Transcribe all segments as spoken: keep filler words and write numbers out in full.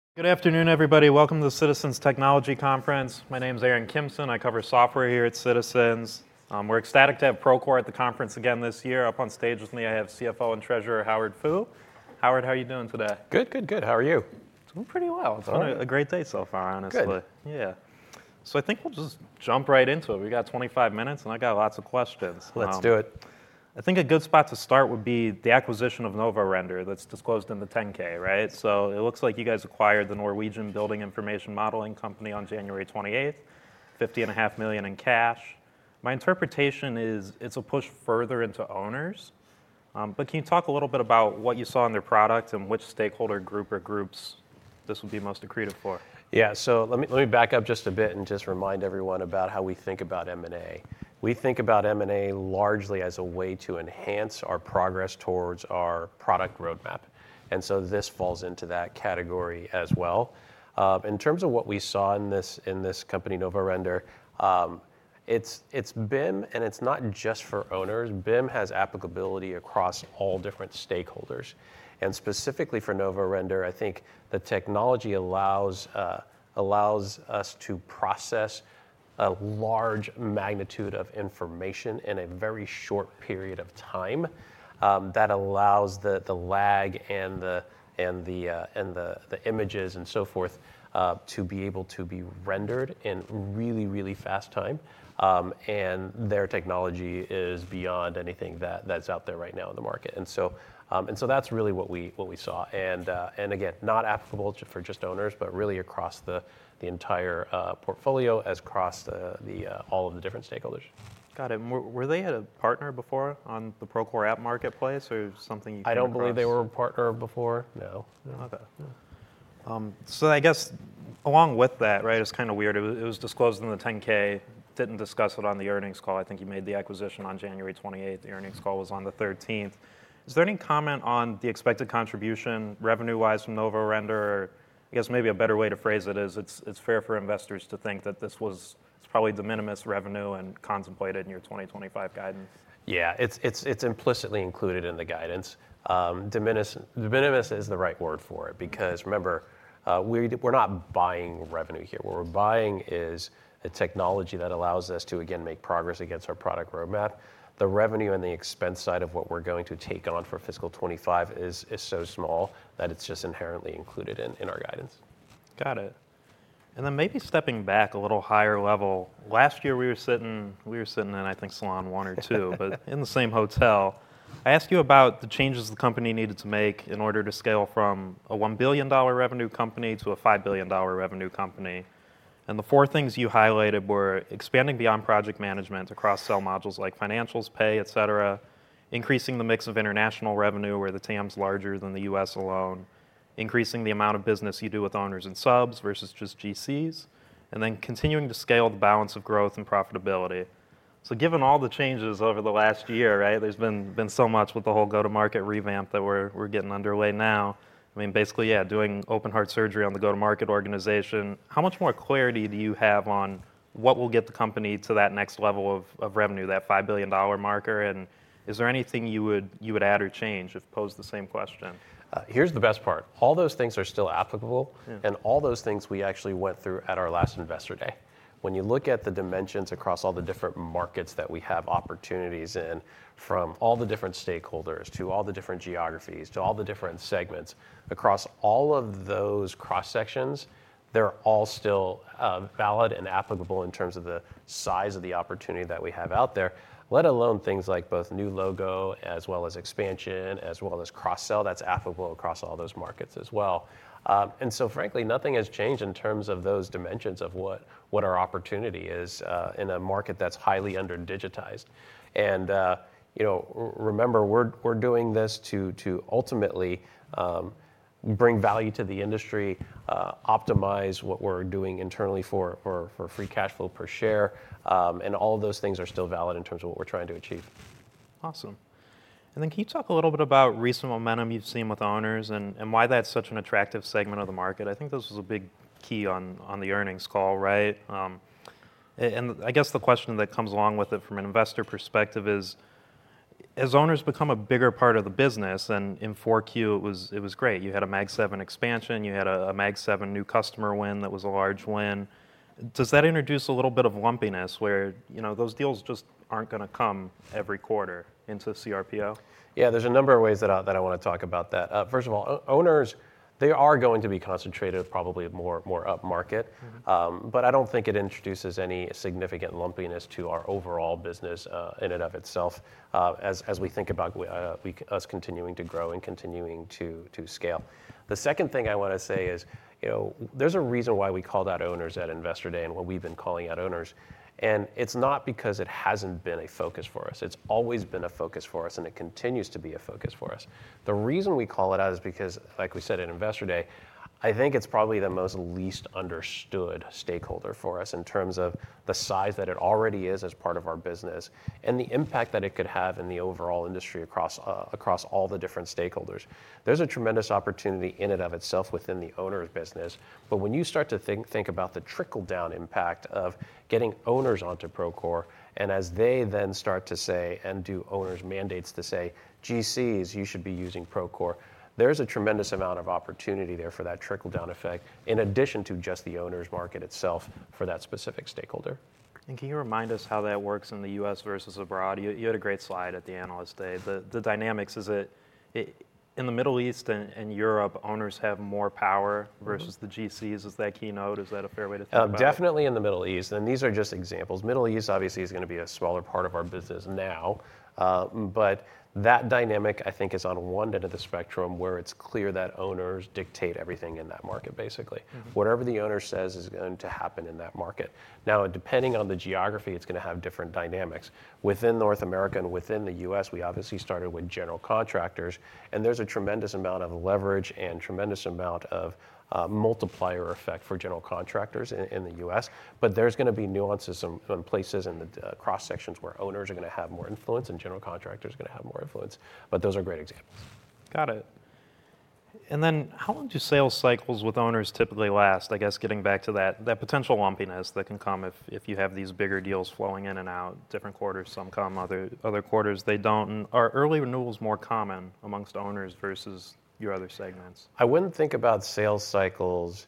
Good afternoon, everybody. Welcome to the Citizens Technology Conference. My name is Aaron Kimson. I cover software here at Citizens. Um, we're ecstatic to have Procore at the conference again this year. Up on stage with me, I have C F O and Treasurer Howard Fu. Howard, how are you doing today? Good, good, good. How are you? Doing pretty well. It's been All a, right. a great day so far, honestly. Good. Yeah. So I think we'll just jump right into it. We got twenty-five minutes, and I got lots of questions. Let's Um, do it. I think a good spot to start would be the acquisition of NovaRender that's disclosed in the ten K, right? So it looks like you guys acquired the Norwegian building information modeling company on January twenty-eighth, fifty and a half million in cash. My interpretation is it's a push further into owners. Um, but can you talk a little bit about what you saw in their product and which stakeholder group or groups this would be most accretive for? Yeah, so let me let me back up just a bit and just remind everyone about how we think about M and A. We think about M and A largely as a way to enhance our progress towards our product roadmap. And so this falls into that category as well. Uh, in terms of what we saw in this in this company, NovaRender, um, it's it's B I M, and it's not just for owners. B I M has applicability across all different stakeholders. And specifically for NovaRender, I think the technology allows uh, allows us to process a large magnitude of information in a very short period of time. Um, that allows the the lag and the and the uh, and the the images and so forth uh, to be able to be rendered in really really fast time. Um, and their technology is beyond anything that, that's out there right now in the market, and so um, and so that's really what we what we saw. And uh, and again, not applicable for just owners, but really across the the entire uh, portfolio, as across the, the uh, all of the different stakeholders. Got it. Were, were they a partner before on the Procore app marketplace, or something you I came don't believe they across? were a partner before. No. Okay. Um, so I guess along with that, right, it's kind of weird. It was, it was disclosed in the ten K. Didn't discuss it on the earnings call. I think you made the acquisition on January twenty-eighth. The earnings call was on the thirteenth. Is there any comment on the expected contribution revenue-wise from NovaRender? Or I guess maybe a better way to phrase it is it's it's fair for investors to think that this was it's probably de minimis revenue and contemplated in your twenty twenty-five guidance. Yeah, it's it's it's implicitly included in the guidance. Um, de minimis, de minimis is the right word for it, because remember, uh, we we're not buying revenue here. What we're buying is a technology that allows us to, again, make progress against our product roadmap. The revenue and the expense side of what we're going to take on for fiscal twenty-five is is so small that it's just inherently included in, in our guidance. Got it. And then maybe stepping back a little higher level. Last year we were sitting we were sitting in, I think, Salon One or Two, but in the same hotel. I asked you about the changes the company needed to make in order to scale from a one billion dollars revenue company to a five billion dollars revenue company. And the four things you highlighted were expanding beyond project management to cross-sell modules like financials, pay, et cetera, increasing the mix of international revenue where the T A M's larger than the U S alone, increasing the amount of business you do with owners and subs versus just G Cs, and then continuing to scale the balance of growth and profitability. So given all the changes over the last year, right, there's been been so much with the whole go-to-market revamp that we're we're getting underway now. I mean, basically, yeah, doing open heart surgery on the go-to-market organization. How much more clarity do you have on what will get the company to that next level of, of revenue, that five billion dollars marker? And is there anything you would you would add or change if posed the same question? Uh, here's the best part. All those things are still applicable, Yeah. and all those things we actually went through at our last Investor Day. When you look at the dimensions across all the different markets that we have opportunities in, from all the different stakeholders to all the different geographies to all the different segments, across all of those cross sections, they're all still uh, valid and applicable in terms of the size of the opportunity that we have out there, let alone things like both new logo as well as expansion, as well as cross-sell. That's applicable across all those markets as well. Um, and so frankly, nothing has changed in terms of those dimensions of what, what our opportunity is uh, in a market that's highly under-digitized. And uh, you know, r- remember, we're, we're doing this to, to ultimately um, bring value to the industry, uh, optimize what we're doing internally for, for, for free cash flow per share, um, and all of those things are still valid in terms of what we're trying to achieve. Awesome. And then can you talk a little bit about recent momentum you've seen with owners and, and why that's such an attractive segment of the market? I think this was a big key on, on the earnings call, right? Um, and I guess the question that comes along with it from an investor perspective is, as owners become a bigger part of the business, and in four Q it was it was great. You had a Mag seven expansion, you had a, a Mag seven new customer win that was a large win. Does that introduce a little bit of lumpiness where, you know, those deals just aren't going to come every quarter into C R P O? Yeah, there's a number of ways that I, that I want to talk about that. Uh, first of all, o- owners, they are going to be concentrated probably more more up market, mm-hmm. um, but I don't think it introduces any significant lumpiness to our overall business uh, in and of itself uh, as as we think about uh, we, us continuing to grow and continuing to to scale. The second thing I want to say is, you know, there's a reason why we called out owners at Investor Day and what we've been calling out owners. And it's not because it hasn't been a focus for us. It's always been a focus for us, and it continues to be a focus for us. The reason we call it out is because, like we said at Investor Day, I think it's probably the most least understood stakeholder for us in terms of the size that it already is as part of our business and the impact that it could have in the overall industry across uh, across all the different stakeholders. There's a tremendous opportunity in and of itself within the owner's business, but when you start to think think about the trickle-down impact of getting owners onto Procore, and as they then start to say and do owners' mandates to say, G Cs, you should be using Procore, there's a tremendous amount of opportunity there for that trickle-down effect, in addition to just the owner's market itself for that specific stakeholder. And can you remind us how that works in the U S versus abroad? You, you had a great slide at the Analyst Day. The, the dynamics, is it, it in the Middle East and, and Europe, owners have more power versus mm-hmm. the G Cs? Is that keynote? Is that a fair way to think uh, about definitely it? in the Middle East, and these are just examples. Middle East obviously is going to be a smaller part of our business now, uh, but that dynamic, I think, is on one end of the spectrum where it's clear that owners dictate everything in that market, basically. Mm-hmm. Whatever the owner says is going to happen in that market. Now, depending on the geography, it's going to have different dynamics. Within North America and within the U S, we obviously started with general contractors, and there's a tremendous amount of leverage and tremendous amount of Uh, multiplier effect for general contractors in, in the U S, but there's going to be nuances in, in places in the uh, cross sections where owners are going to have more influence and general contractors are going to have more influence. But those are great examples. Got it. And then how long do sales cycles with owners typically last? I guess getting back to that, that potential lumpiness that can come if, if you have these bigger deals flowing in and out, different quarters, some come, other, other quarters they don't. And are early renewals more common amongst owners versus your other segments? I wouldn't think about sales cycles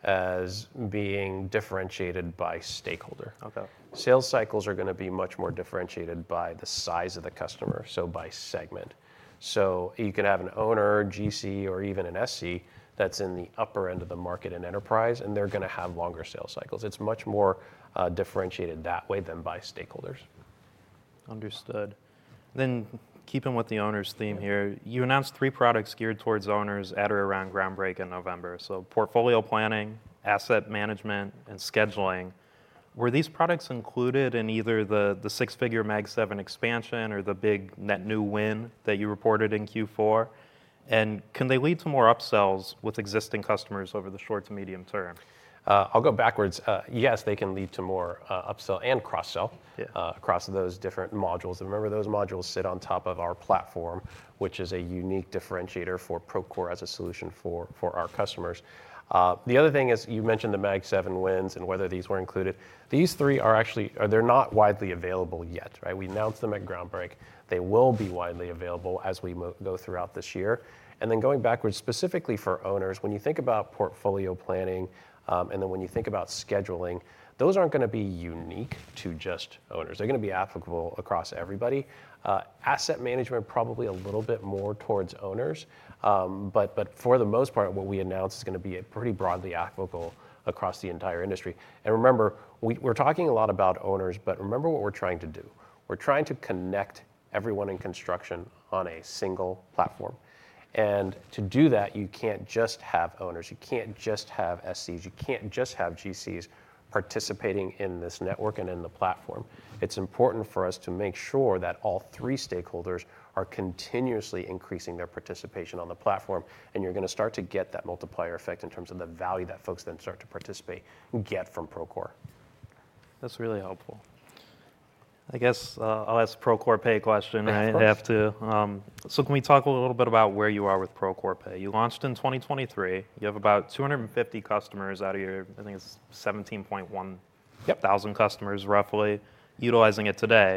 as being differentiated by stakeholder. Okay. Sales cycles are going to be much more differentiated by the size of the customer, so by segment. So you can have an owner, G C, or even an S C that's in the upper end of the market in enterprise, and they're going to have longer sales cycles. It's much more uh, differentiated that way than by stakeholders. Understood. Then, keeping with the owners theme here, you announced three products geared towards owners at or around Groundbreak in November. So portfolio planning, asset management, and scheduling. Were these products included in either the, the six-figure Mag seven expansion or the big net new win that you reported in Q four? And can they lead to more upsells with existing customers over the short to medium term? Uh, I'll go backwards. Uh, yes, they can lead to more uh, upsell and cross-sell yeah. uh, across those different modules. And remember, those modules sit on top of our platform, which is a unique differentiator for Procore as a solution for, for our customers. Uh, the other thing is, you mentioned the Mag seven wins and whether these were included. These three are actually, are, they're not widely available yet, right? We announced them at Groundbreak. They will be widely available as we mo- go throughout this year. And then going backwards, specifically for owners, when you think about portfolio planning, Um, and then when you think about scheduling, those aren't going to be unique to just owners. They're going to be applicable across everybody. Uh, asset management, probably a little bit more towards owners. Um, but, but for the most part, what we announced is going to be pretty broadly applicable across the entire industry. And remember, we, we're talking a lot about owners, but remember what we're trying to do. We're trying to connect everyone in construction on a single platform. And to do that, you can't just have owners, you can't just have S Cs, you can't just have G Cs participating in this network and in the platform. It's important for us to make sure that all three stakeholders are continuously increasing their participation on the platform, and you're going to start to get that multiplier effect in terms of the value that folks then start to participate and get from Procore. That's really helpful. I guess uh, I'll ask the Procore Pay question. Yeah, I have to. Um, so can we talk a little bit about where you are with Procore Pay? You launched in twenty twenty-three. You have about two hundred fifty customers out of your, I think it's seventeen point one yep. thousand customers roughly, utilizing it today.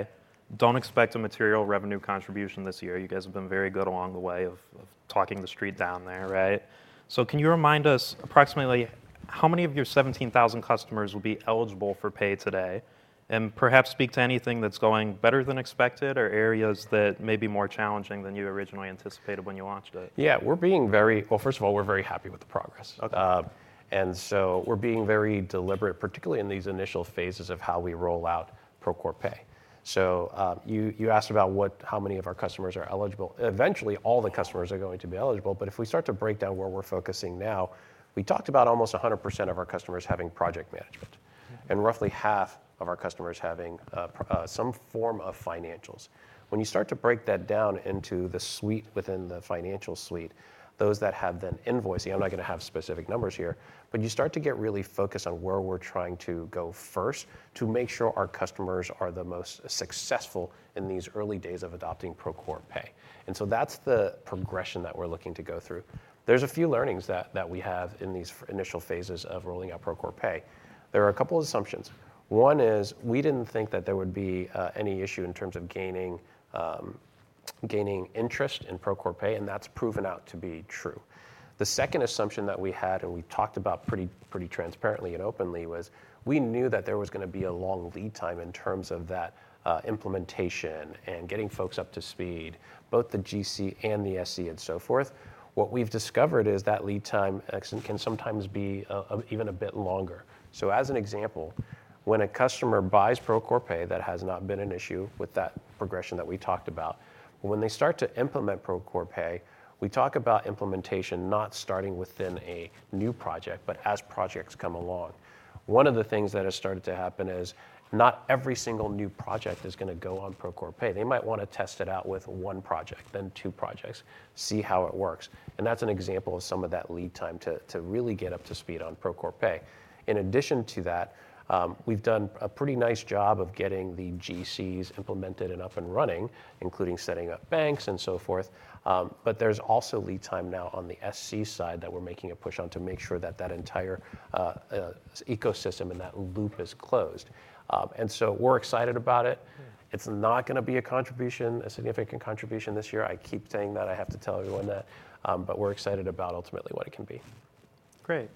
Don't expect a material revenue contribution this year. You guys have been very good along the way of, of talking the street down there, right? So can you remind us approximately how many of your seventeen thousand customers will be eligible for pay today? And perhaps speak to anything that's going better than expected or areas that may be more challenging than you originally anticipated when you launched it. Yeah, we're being very, well, first of all, we're very happy with the progress. Okay. Uh, and so we're being very deliberate, particularly in these initial phases of how we roll out Procore Pay. So uh, you, you asked about what, how many of our customers are eligible. Eventually, all the customers are going to be eligible, but if we start to break down where we're focusing now, we talked about almost one hundred percent of our customers having project management, mm-hmm. and roughly half of our customers having uh, uh, some form of financials. When you start to break that down into the suite within the financial suite, those that have then invoicing, I'm not going to have specific numbers here, but you start to get really focused on where we're trying to go first to make sure our customers are the most successful in these early days of adopting Procore Pay. And so that's the progression that we're looking to go through. There's a few learnings that, that we have in these initial phases of rolling out Procore Pay. There are a couple of assumptions. One is we didn't think that there would be uh, any issue in terms of gaining um, gaining interest in Procore Pay, and that's proven out to be true. The second assumption that we had, and we talked about pretty pretty transparently and openly, was we knew that there was going to be a long lead time in terms of that uh, implementation and getting folks up to speed, both the G C and the S C and so forth. What we've discovered is that lead time can sometimes be a, a, even a bit longer. So as an example, when a customer buys Procore Pay, that has not been an issue with that progression that we talked about. But when they start to implement Procore Pay, we talk about implementation not starting within a new project, but as projects come along. One of the things that has started to happen is not every single new project is going to go on Procore Pay. They might want to test it out with one project, then two projects, see how it works. And that's an example of some of that lead time to, to really get up to speed on Procore Pay. In addition to that, Um, we've done a pretty nice job of getting the G Cs implemented and up and running, including setting up banks and so forth. Um, but there's also lead time now on the S C side that we're making a push on to make sure that that entire uh, uh, ecosystem and that loop is closed. Um, and so we're excited about it. It's not going to be a contribution, a significant contribution this year. I keep saying that. I have to tell everyone that. Um, but we're excited about ultimately what it can be. Great.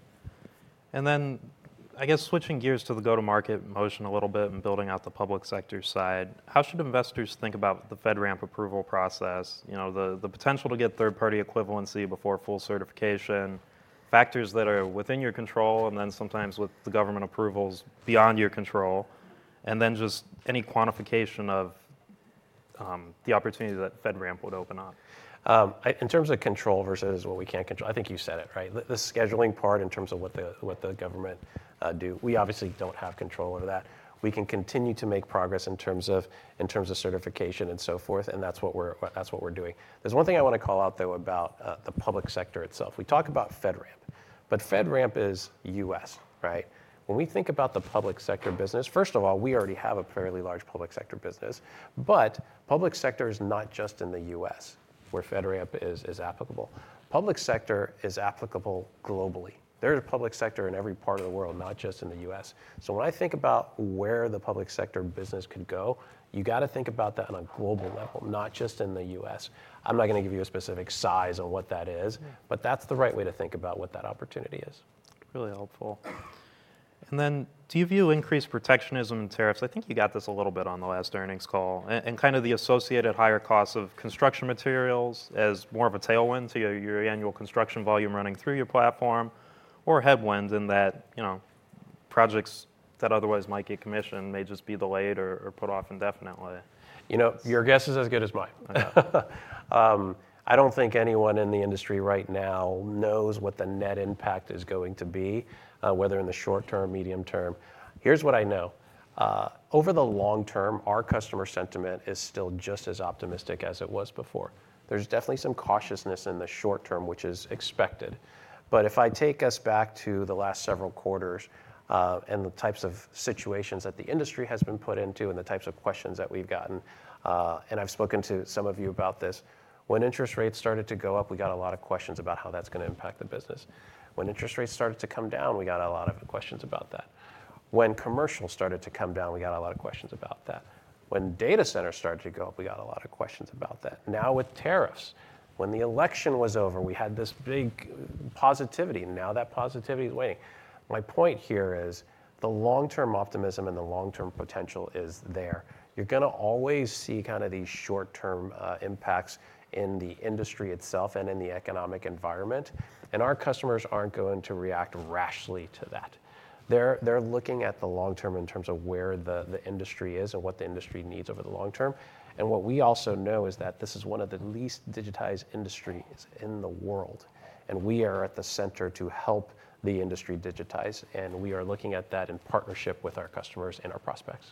And then I guess switching gears to the go-to-market motion a little bit and building out the public sector side, how should investors think about the FedRAMP approval process? You know, the, the potential to get third-party equivalency before full certification, factors that are within your control, and then sometimes with the government approvals beyond your control, and then just any quantification of um, the opportunity that FedRAMP would open up. Um, I, in terms of control versus what we can't control, I think you said it, right? The, the scheduling part in terms of what the what the government uh, do, we obviously don't have control over that. We can continue to make progress in terms of in terms of certification and so forth, and that's what we're that's what we're doing. There's one thing I want to call out though about uh, the public sector itself. We talk about FedRAMP, but FedRAMP is U S, right? When we think about the public sector business, first of all, we already have a fairly large public sector business, but public sector is not just in the U S where FedRAMP is, is applicable. Public sector is applicable globally. There's public sector in every part of the world, not just in the U S. So when I think about where the public sector business could go, you got to think about that on a global level, not just in the U S. I'm not going to give you a specific size on what that is, but that's the right way to think about what that opportunity is. Really helpful. And then, do you view increased protectionism and tariffs? I think you got this a little bit on the last earnings call, and, and kind of the associated higher costs of construction materials as more of a tailwind to your, your annual construction volume running through your platform, or headwind in that, you know, projects that otherwise might get commissioned may just be delayed or, or put off indefinitely. You know, your guess is as good as mine. Okay. um, I don't think anyone in the industry right now knows what the net impact is going to be, uh, whether in the short term, medium term. Here's what I know. Uh, over the long term, our customer sentiment is still just as optimistic as it was before. There's definitely some cautiousness in the short term, which is expected. But if I take us back to the last several quarters uh, and the types of situations that the industry has been put into and the types of questions that we've gotten, uh, and I've spoken to some of you about this, when interest rates started to go up, we got a lot of questions about how that's going to impact the business. When interest rates started to come down, we got a lot of questions about that. When commercial started to come down, we got a lot of questions about that. When data centers started to go up, we got a lot of questions about that. Now with tariffs, when the election was over, we had this big positivity. Now that positivity is waning. My point here is the long-term optimism and the long-term potential is there. You're going to always see kind of these short-term uh, impacts in the industry itself and in the economic environment, and our customers aren't going to react rashly to that. They're, they're looking at the long term in terms of where the, the industry is and what the industry needs over the long term. And what we also know is that this is one of the least digitized industries in the world. And we are at the center to help the industry digitize. And we are looking at that in partnership with our customers and our prospects.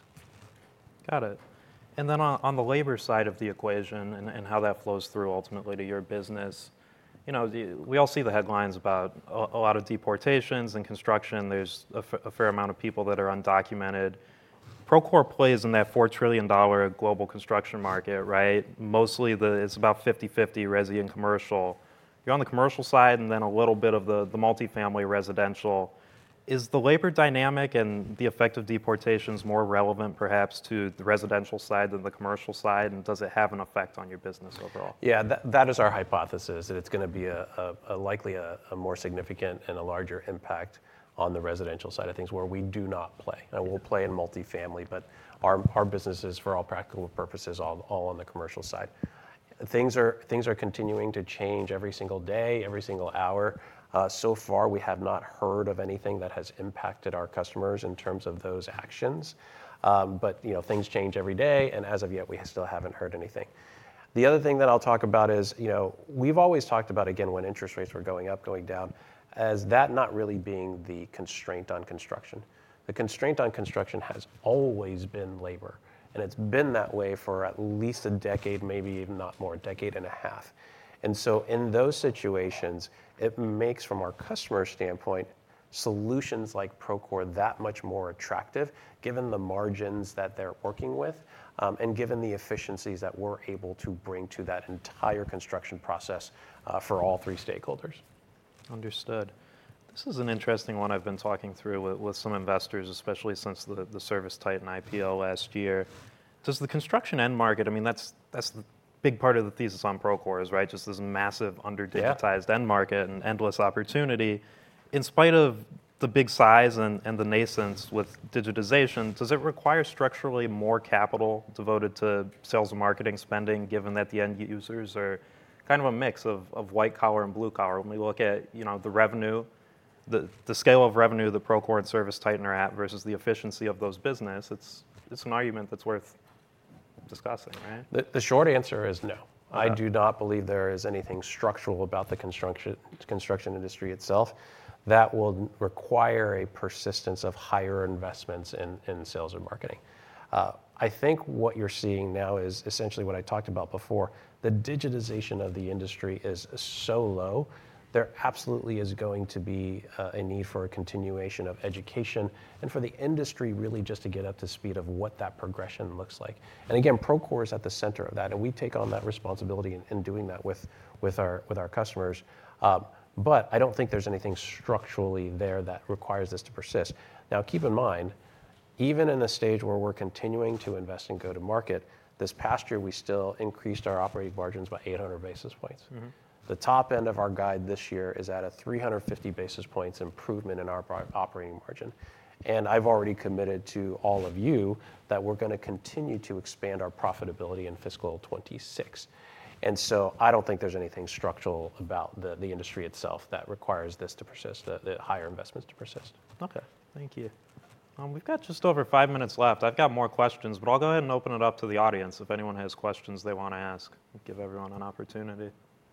Got it. And then on, on the labor side of the equation and, and how that flows through ultimately to your business, you know, we all see the headlines about a, a lot of deportations in construction. There's a, f- a fair amount of people that are undocumented. Procore plays in that four trillion dollars global construction market, right? Mostly the it's about fifty-fifty resi and commercial. You're on the commercial side and then a little bit of the, the multifamily residential. Is the labor dynamic and the effect of deportations more relevant perhaps to the residential side than the commercial side, and does it have an effect on your business overall? Yeah, that, that is our hypothesis, that it's going to be a, a, a likely a, a more significant and a larger impact on the residential side of things where we do not play. And we'll play in multifamily, but our, our business is, for all practical purposes, all, all on the commercial side. Things are, things are continuing to change every single day, every single hour. Uh, so far, we have not heard of anything that has impacted our customers in terms of those actions. Um, but you know, things change every day, and as of yet, we still haven't heard anything. The other thing that I'll talk about is, you know, we've always talked about, again, when interest rates were going up, going down, as that not really being the constraint on construction. The constraint on construction has always been labor, and it's been that way for at least a decade, maybe even not more, a decade and a half. And so in those situations, it makes, from our customer standpoint, solutions like Procore that much more attractive, given the margins that they're working with, um, and given the efficiencies that we're able to bring to that entire construction process uh, for all three stakeholders. Understood. This is an interesting one I've been talking through with, with some investors, especially since the, the ServiceTitan I P O last year. Does the construction end market, I mean, that's that's the big part of the thesis on Procore is, right, just this massive under-digitized yeah. end market and endless opportunity. In spite of the big size and, and the nascence with digitization, does it require structurally more capital devoted to sales and marketing spending, given that the end users are kind of a mix of, of white collar and blue collar? When we look at, you know, the revenue, the, the scale of revenue that Procore and ServiceTitan are at versus the efficiency of those business, it's it's an argument that's worth discussing, right? The, the short answer is no. Okay. I do not believe there is anything structural about the construction construction industry itself that will require a persistence of higher investments in, in sales and marketing. Uh, I think what you're seeing now is essentially what I talked about before. The digitization of the industry is so low, there absolutely is going to be uh, a need for a continuation of education and for the industry really just to get up to speed of what that progression looks like. And again, Procore is at the center of that, and we take on that responsibility in, in doing that with, with, our, with our customers. Um, but I don't think there's anything structurally there that requires this to persist. Now, keep in mind, even in the stage where we're continuing to invest in go-to-market, this past year we still increased our operating margins by eight hundred basis points. Mm-hmm. The top end of our guide this year is at a three hundred fifty basis points improvement in our operating margin. And I've already committed to all of you that we're going to continue to expand our profitability in fiscal twenty-six. And so I don't think there's anything structural about the, the industry itself that requires this to persist, the, the higher investments to persist. Okay, thank you. Um, we've got just over five minutes left. I've got more questions, but I'll go ahead and open it up to the audience if anyone has questions they want to ask. Give everyone an opportunity.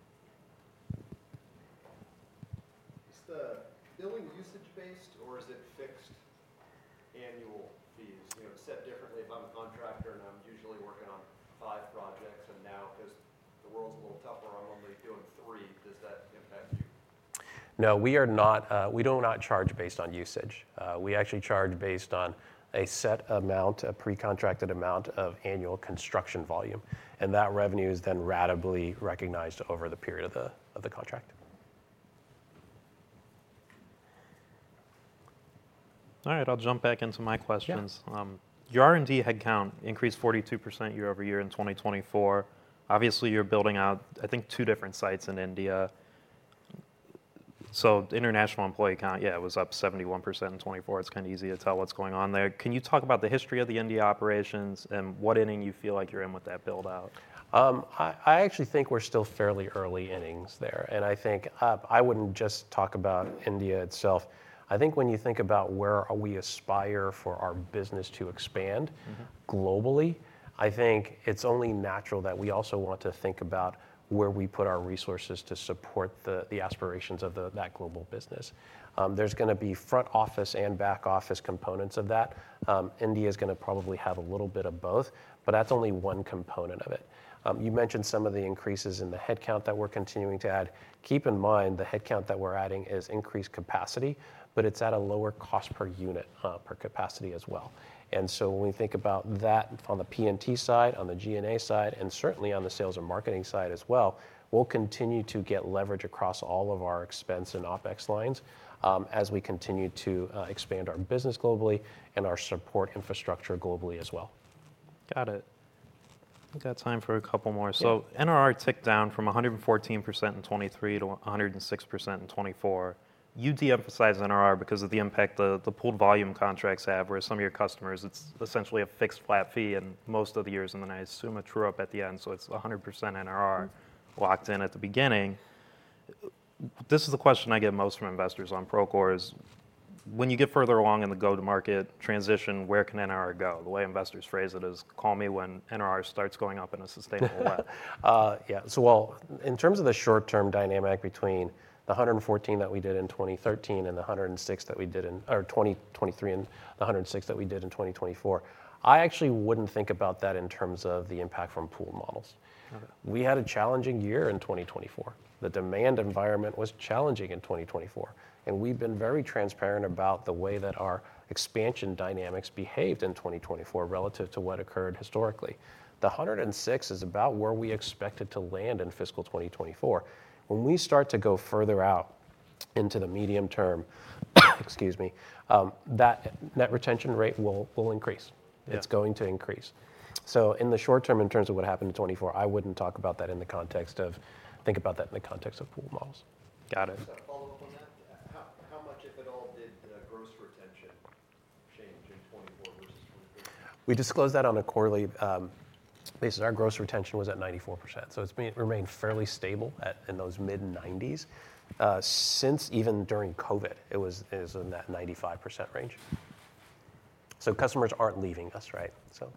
Is the billing usage-based, or is it fixed annual fees? You know, set differently if I'm a contractor and I'm usually working on five projects, and now because the world's a little tougher, I'm only doing three. Does that impact you? No, we are not, uh, we do not charge based on usage. Uh, we actually charge based on a set amount, a pre-contracted amount of annual construction volume. And that revenue is then ratably recognized over the period of the, of the contract. All right, I'll jump back into my questions. Yeah. Um, your R and D headcount increased forty-two percent year over year in twenty twenty-four. Obviously, you're building out, I think, two different sites in India. So the international employee count, yeah, it was up seventy-one percent in twenty-four. It's kind of easy to tell what's going on there. Can you talk about the history of the India operations and what inning you feel like you're in with that build out? Um, I, I actually think we're still fairly early innings there. And I think uh, I wouldn't just talk about India itself. I think when you think about where we aspire for our business to expand mm-hmm. globally, I think it's only natural that we also want to think about where we put our resources to support the, the aspirations of the, that global business. Um, there's going to be front office and back office components of that. Um, India is going to probably have a little bit of both, but that's only one component of it. Um, you mentioned some of the increases in the headcount that we're continuing to add. Keep in mind the headcount that we're adding is increased capacity, but it's at a lower cost per unit uh, per capacity as well. And so when we think about that on the P and T side, on the G and A side, and certainly on the sales and marketing side as well, we'll continue to get leverage across all of our expense and OpEx lines um, as we continue to uh, expand our business globally and our support infrastructure globally as well. Got it. We've got time for a couple more. So yeah. N R R ticked down from one hundred fourteen percent in twenty-three to one hundred six percent in twenty-four. You de-emphasize N R R because of the impact the, the pooled volume contracts have, where some of your customers, it's essentially a fixed flat fee and most of the years, and then I assume a true up at the end, so it's one hundred percent N R R locked in at the beginning. This is the question I get most from investors on Procore is, when you get further along in the go-to-market transition, where can N R R go? The way investors phrase it is, call me when N R R starts going up in a sustainable way. uh, yeah, so well, in terms of the short-term dynamic between the one hundred fourteen that we did in twenty thirteen and the one hundred six that we did in, or twenty twenty-three and the one hundred six that we did in twenty twenty-four, I actually wouldn't think about that in terms of the impact from pooled models. Okay. We had a challenging year in twenty twenty-four. The demand environment was challenging in twenty twenty-four. And we've been very transparent about the way that our expansion dynamics behaved in twenty twenty-four relative to what occurred historically. The one hundred six is about where we expected to land in fiscal twenty twenty-four. When we start to go further out into the medium term, excuse me, um, that net retention rate will, will increase. Yeah. It's going to increase. So in the short term, in terms of what happened in twenty-four, I wouldn't talk about that in the context of, think about that in the context of pool models. Got it. We disclosed that on a quarterly um, basis. Our gross retention was at ninety-four percent. So it's been, remained fairly stable at, in those mid nineties. Uh, since even during COVID, it was, it was in that ninety-five percent range. So customers aren't leaving us, right? So.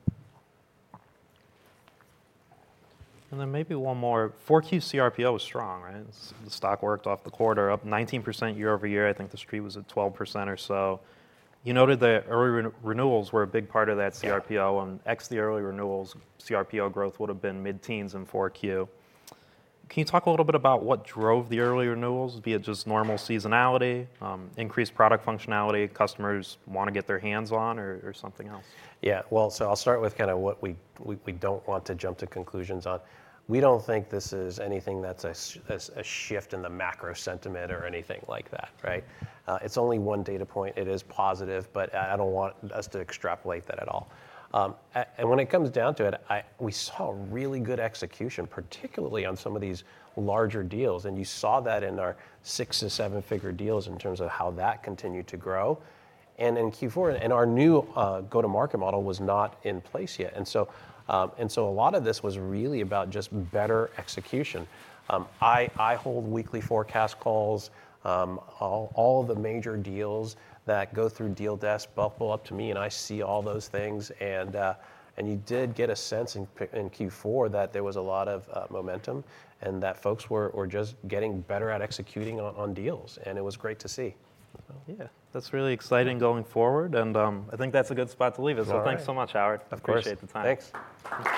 And then maybe one more. four Q C R P O was strong, right? The stock worked off the quarter, up nineteen percent year over year. I think the street was at twelve percent or so. You noted that early re- renewals were a big part of that C R P O, and X the early renewals, C R P O growth would have been mid-teens in four Q. Can you talk a little bit about what drove the early renewals, be it just normal seasonality, um, increased product functionality customers want to get their hands on, or, or something else? Yeah, well, so I'll start with kind of what we, we, we don't want to jump to conclusions on. We don't think this is anything that's a, a, a shift in the macro sentiment or anything like that, right? Uh, it's only one data point. It is positive, but I don't want us to extrapolate that at all. Um, and when it comes down to it, I, we saw really good execution, particularly on some of these larger deals. And you saw that in our six to seven figure deals in terms of how that continued to grow. And in Q four, and our new uh, go-to-market model was not in place yet. And so Um, and so a lot of this was really about just better execution. Um, I, I hold weekly forecast calls. Um, all, all of the major deals that go through Deal Desk bubble up to me, and I see all those things. And uh, and you did get a sense in, in Q four that there was a lot of uh, momentum, and that folks were, were just getting better at executing on, on deals, and it was great to see. Yeah, that's really exciting going forward, and um, I think that's a good spot to leave it. So All thanks right. so much, Howard. Of Appreciate course. the time. Thanks.